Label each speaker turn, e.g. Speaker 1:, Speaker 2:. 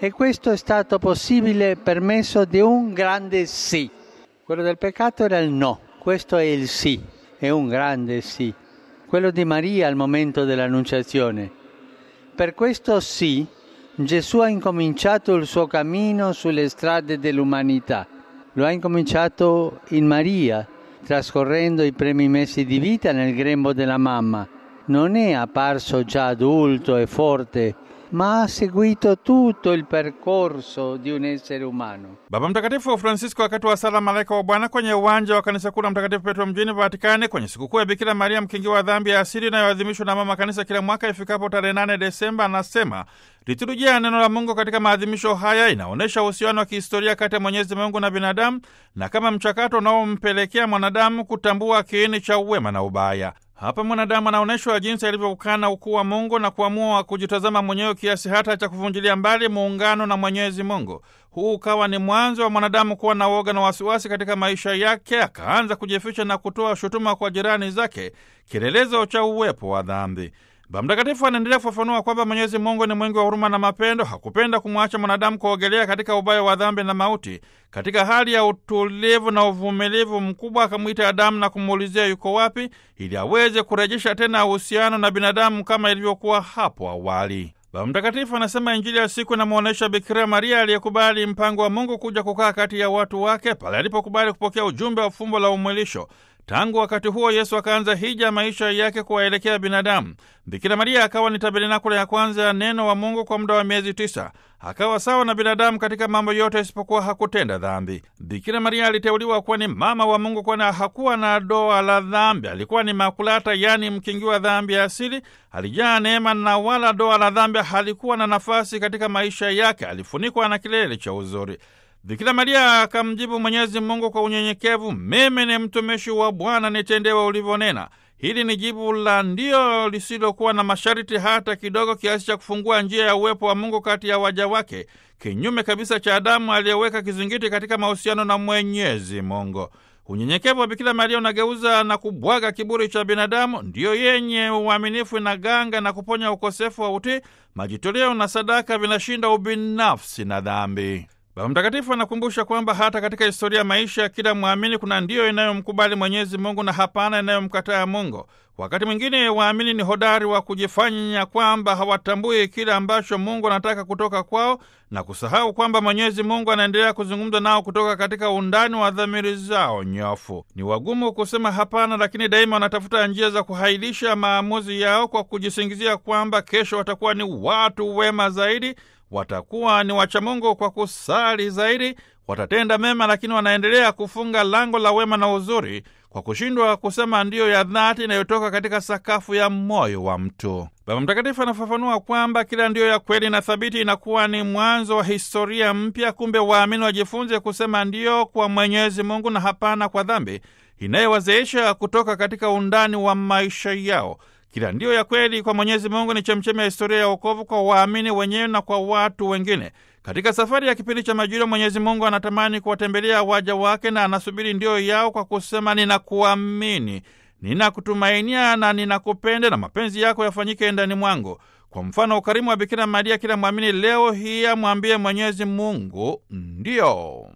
Speaker 1: E questo è stato possibile per mezzo di un grande sì. Quello del peccato era il no, questo è il sì, è un grande sì. Quello di Maria al momento dell'Annunciazione. Per questo sì, Gesù ha incominciato il suo cammino sulle strade dell'umanità. Lo ha incominciato in Maria, trascorrendo i primi mesi di vita nel grembo della mamma. Non è apparso già adulto e forte, ma ha seguito tutto il percorso di un essere umano.
Speaker 2: Baba Mtakatifu Francisco wakati wa sala Malaika wa Bwana kwenye uwanja wa kanisa kuu la Mtakatifu Petro mjini Vatikani kwenye sikukuu ya Bikira Maria mkingiwa wa dhambi ya asili inayoadhimishwa na mama kanisa kila mwaka ifikapo tarehe 8 Desemba, anasema liturujia ya neno la Mungu katika maadhimisho haya inaonyesha uhusiano wa kihistoria kati ya Mwenyezi Mungu na binadamu na kama mchakato unaompelekea mwanadamu kutambua kiini cha uwema na ubaya. Hapa mwanadamu anaonyeshwa jinsi alivyoukana ukuu wa Mungu na kuamua kujitazama mwenyewe kiasi hata cha kuvunjilia mbali muungano na Mwenyezi Mungu. Huu ukawa ni mwanzo wa mwanadamu kuwa na woga na wasiwasi katika maisha yake, akaanza kujificha na kutoa shutuma kwa jirani zake, kielelezo cha uwepo wa dhambi. Baba Mtakatifu anaendelea kufafanua kwamba Mwenyezi Mungu ni mwingi wa huruma na mapendo. Hakupenda kumwacha mwanadamu kuogelea katika ubaya wa dhambi na mauti. Katika hali ya utulivu na uvumilivu mkubwa, akamwita Adamu na kumuulizia yuko wapi, ili aweze kurejesha tena uhusiano na binadamu kama ilivyokuwa hapo awali. Baba Mtakatifu anasema Injili ya siku inamwonyesha Bikira Maria aliyekubali mpango wa Mungu kuja kukaa kati ya watu wake pale alipokubali kupokea ujumbe wa fumbo la umwilisho. Tangu wakati huo Yesu akaanza hija maisha yake kuwaelekea binadamu. Bikira Maria akawa ni tabernakulo ya kwanza ya neno wa Mungu kwa muda wa miezi 9. Akawa sawa na binadamu katika mambo yote isipokuwa hakutenda dhambi. Bikira Maria aliteuliwa kuwa ni mama wa Mungu kwani hakuwa na doa la dhambi. Alikuwa ni makulata, yani mkingiwa dhambi ya asili. Alijaa neema na wala doa la dhambi halikuwa na nafasi katika maisha yake. Alifunikwa na kilele cha uzuri. Bikira Maria akamjibu Mwenyezi Mungu kwa unyenyekevu, mimi ni mtumishi wa Bwana, nitendewe ulivyonena. Hili ni jibu la ndio lisilokuwa na masharti hata kidogo, kiasi cha kufungua njia ya uwepo wa Mungu kati ya waja wake, kinyume kabisa cha Adamu aliyeweka kizingiti katika mahusiano na Mwenyezi Mungu. Unyenyekevu wa Bikira Maria unageuza na kubwaga kiburi cha binadamu, ndiyo yenye uaminifu inaganga na kuponya ukosefu wa utii. Majitoleo na sadaka vinashinda ubinafsi na dhambi. Baba Mtakatifu anakumbusha kwamba hata katika historia ya maisha ya kila mwamini kuna ndiyo inayomkubali Mwenyezi Mungu na hapana inayomkataa Mungu. Wakati mwingine waamini ni hodari wa kujifanya kwamba hawatambui kile ambacho Mungu anataka kutoka kwao na kusahau kwamba Mwenyezi Mungu anaendelea kuzungumza nao kutoka katika undani wa dhamiri zao nyofu. Ni wagumu kusema hapana, lakini daima wanatafuta njia za kuhailisha maamuzi yao kwa kujisingizia kwamba kesho watakuwa ni watu wema zaidi, watakuwa ni wacha Mungu kwa kusali zaidi, watatenda mema, lakini wanaendelea kufunga lango la wema na uzuri kwa kushindwa kusema ndiyo ya dhati inayotoka katika sakafu ya moyo wa mtu. Baba Mtakatifu anafafanua kwamba kila ndiyo ya kweli na thabiti inakuwa ni mwanzo wa historia mpya. Kumbe waamini wajifunze kusema ndiyo kwa Mwenyezi Mungu na hapana kwa dhambi inayowazeesha kutoka katika undani wa maisha yao. Kila ndiyo ya kweli kwa Mwenyezi Mungu ni chemchemi ya historia ya wokovu kwa waamini wenyewe na kwa watu wengine. Katika safari ya kipindi cha Majilio, Mwenyezi Mungu anatamani kuwatembelea waja wake na anasubiri ndiyo yao kwa kusema, ninakuamini, ninakutumainia na ninakupenda na mapenzi yako yafanyike ndani mwangu. Kwa mfano ukarimu wa Bikira Maria, kila mwamini leo hii amwambie Mwenyezi Mungu ndiyo.